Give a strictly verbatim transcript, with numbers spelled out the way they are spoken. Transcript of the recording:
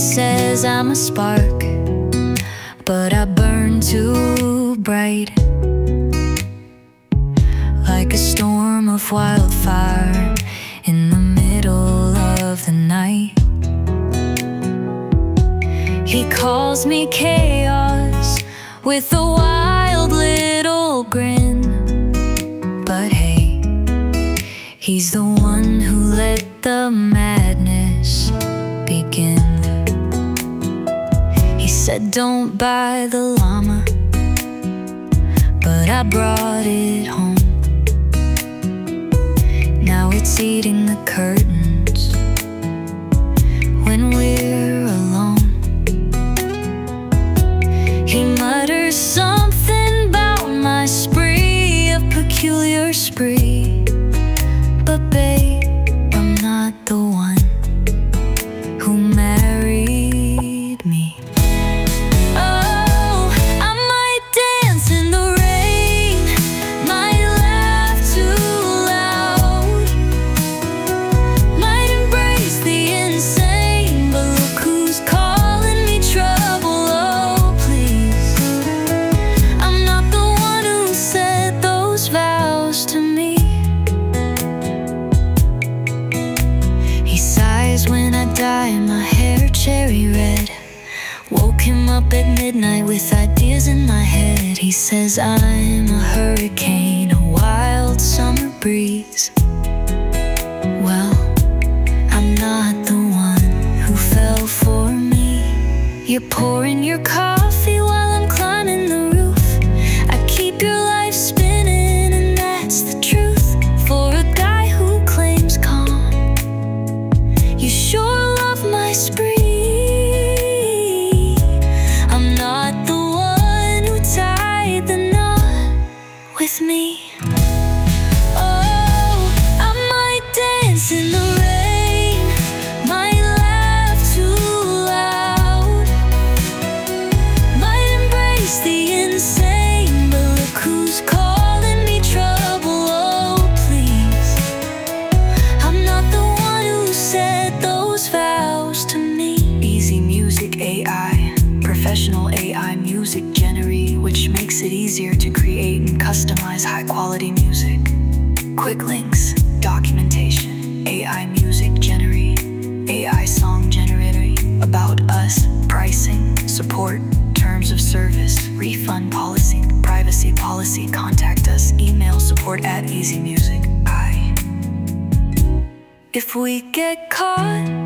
says I'm a spark, but I burn too bright, like a storm of wildfire in the middle of the night. He calls me chaos with a wild little grin, but hey, he's the one who let the madness begin. He said don't buy the llama, but I brought it home. Now it's eating the curtains when we're alone. He mutters something about my spree, a peculiar spree, but babe, I'm not the one who married me. Oh, I might dance in the rain, might laugh too loud, might embrace the insane, but look who's calling me trouble. Oh please, I'm not the one who said those vows to me. He sighs when I dye my hair cherry red. Woke him up at midnight with ideas in my head. He says I'm a hurricane, a wild summer breeze. Well, I'm not the one who fell for me. You're pouring your coffee while I'm climbing the roof. I keep your life spinning, and that's the truth. For a guy who claims calm, you sure love my spree. I'm not the one who tied the knot with me. Oh, I might dance in the rain, might laugh too loud, might embrace the insane, but look who's calling me trouble. Oh please, I'm not the one who said those vows to me. Easy Music A I, professional A I music generate, which makes it easier to create and customize high-quality music. Quick links, documentation, A I music generate, A I song generator, about us, pricing, support, terms of service, refund policy, privacy policy. Contact us, email support at easy music. I. If we get caught